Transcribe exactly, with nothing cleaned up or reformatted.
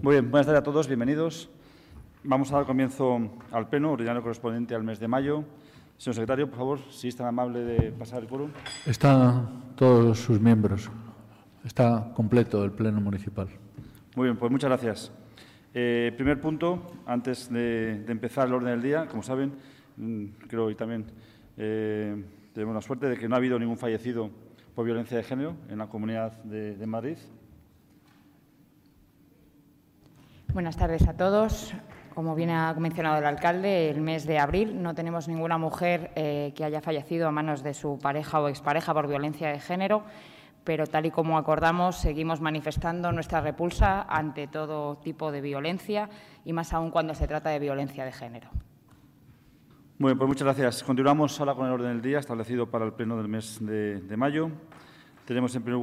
Muy bien, buenas tardes a todos, bienvenidos. Vamos a dar comienzo al pleno ordinario correspondiente al mes de mayo. Señor secretario, por favor, si es tan amable de pasar el quórum. Están todos sus miembros. Está completo el pleno municipal. Muy bien, pues muchas gracias. Eh, primer punto, antes de, de empezar el orden del día, como saben, creo que también eh, tenemos la suerte de que no ha habido ningún fallecido por violencia de género en la Comunidad de, de Madrid. Buenas tardes a todos. Como bien ha mencionado el alcalde, el mes de abril no tenemos ninguna mujer eh, que haya fallecido a manos de su pareja o expareja por violencia de género, pero tal y como acordamos, seguimos manifestando nuestra repulsa ante todo tipo de violencia y más aún cuando se trata de violencia de género. Muy bien, pues muchas gracias. Continuamos ahora con el orden del día establecido para el pleno del mes de, de mayo. Tenemos en primer lugar